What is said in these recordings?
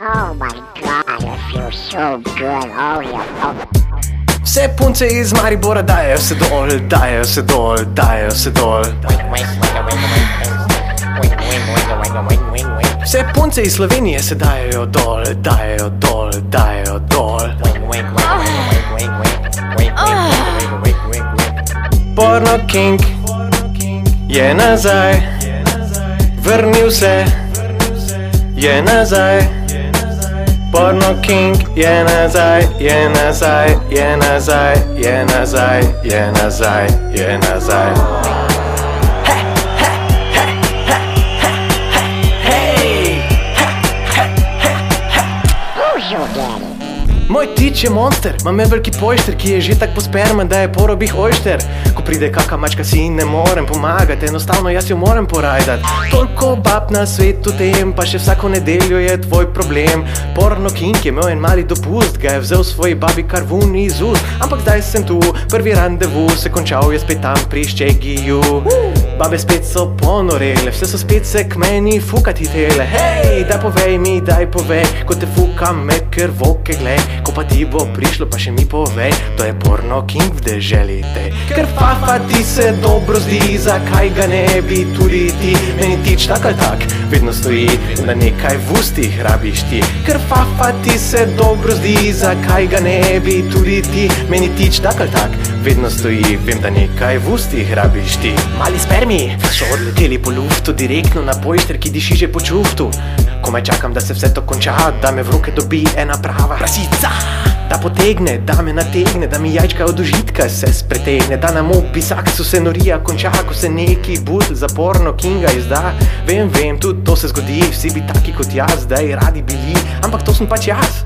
Oh my god, it feels so good. Oh yeah. Vse punce iz Maribora dajejo se dol, dajejo se dol, dajejo se dol. Vse punce iz Slovenije se dajejo dol, dajejo dol, dajejo dol. Porno King je nazaj, vrnil se je nazaj. Porno King je nazaj, je nazaj, je nazaj, je nazaj, je nazaj, je nazaj. Moj tič je monster, ima me veliki pojšter, ki je že tak posperman, da je porobih ojšter. Ko pride kaka mačka, si ne morem pomagati, enostavno jaz jo moram porajdat. Toliko bab na svetu tem, pa še vsako nedeljo je tvoj problem. Porno King je imel en mali dopust, ga je vzel svoji babi kar vun iz ust. Ampak zdaj sem tu, prvi randevu se končal je spet tam pri Ščegiju. Babe spet so ponorele, vse so spet se k meni fukat hitele. Hej, daj povej mi, daj povej, ko te fukam me krvoke glej. Ko pa ti bo prišlo, pa še mi povej, to je Porno King v deželi tej. Ker fafa ti se dobro zdi, zakaj ga ne bi tudi ti? Meni tič tak ali tak, vedno stoji, da nekaj v ustih rabiš ti. Ker fafa ti se dobro zdi, zakaj ga ne bi tudi ti? Meni tič tak ali tak, vedno stoji, vem, da nekaj v ustih rabiš ti. Mali spermi so odleteli po luftu, direktno na pojšter, ki diši že po čuftu. Komaj čakam, da se vse to konča, da me v roke dobi ena prava prasica. Da potegne, da me nategne, da mi jajčka od užitka se spretegne. Da na mobi saksu se norija konča, ko se neki bud za Porno Kinga izda. Vem, tudi to se zgodi, vsi bi taki kot jaz, da je radi bili, ampak to sem pač jaz.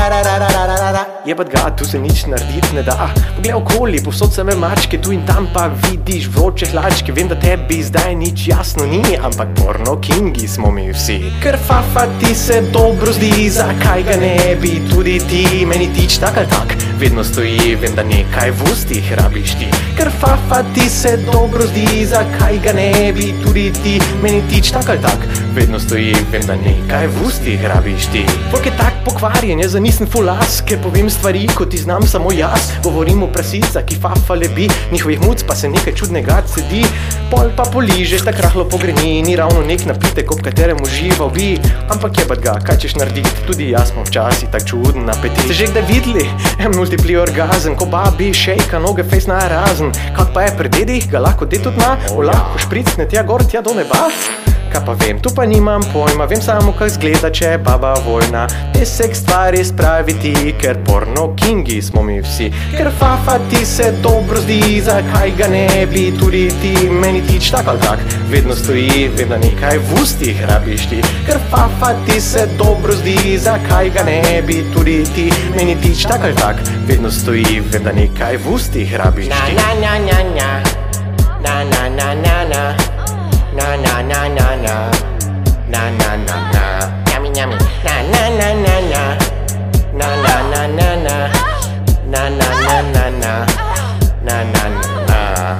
Jebat ga, tu se nič naredit ne da. Poglej okoli, povsod same mačke, tu in tam pa vidiš vroče hlačke. Vem, da tebi zdaj nič jasno ni, ampak Porno Kingi smo mi vsi. Ker fafa ti se dobro zdi, zakaj ga ne bi tudi ti? Meni tič tak ali tak, vedno stoji, vem, da nekaj v ustih rabiš ti. Ker fafa ti se dobro zdi, zakaj ga ne bi tudi ti? Meni tič tak ali tak, vedno stoji, vem, da nekaj v ustih rabiš ti. Folk je tak pokvarjen, jaz nisem fulas, ker povem stvari, kot ti znam samo jaz. Govorim o prasicah, ki fafa lebi, njihovih muc pa se nekaj čudnega cedi. Pol pa poližeš, tak rahlo pogreni, ni ravno nek napitek, ob katerem užival bi. Ampak jebat ga, kaj češ naredit, tudi jaz smo včasih tak čuden apetit. Ste že kdaj videli multipli orgazem, ko babi šejka noge fejs na razen? Kak pa je pri dedih, ga lahko ded tudi na, lahko špricne tja gor, tja do neba? Kaj pa vem, tu pa nimam pojma, vem samo kak zgleda, če je baba vojna. Te seks stvari spraviti, ker Porno Kingi smo mi vsi. Ker fafa ti se dobro zdi, zakaj ga ne bi tudi ti? Meni tič tak ali tak, vedno stoji, vem, da nekaj v ustih rabiš ti. Ker fafa ti se dobro zdi, zakaj ga ne bi tudi ti? Meni tič tak ali tak, vedno stoji, vem, da nekaj v ustih rabiš ti. Na na na na na na na na na na na na na na na na na na yummy yummy na na na na na na na na na na na na na na na na na.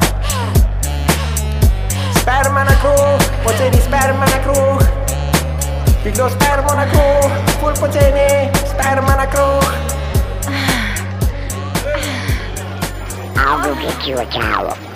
Sperma na kruh, poceni sperma na kruh. Piglo spermo na kruh, ful poceni sperma na kruh. I'll go get you a towel.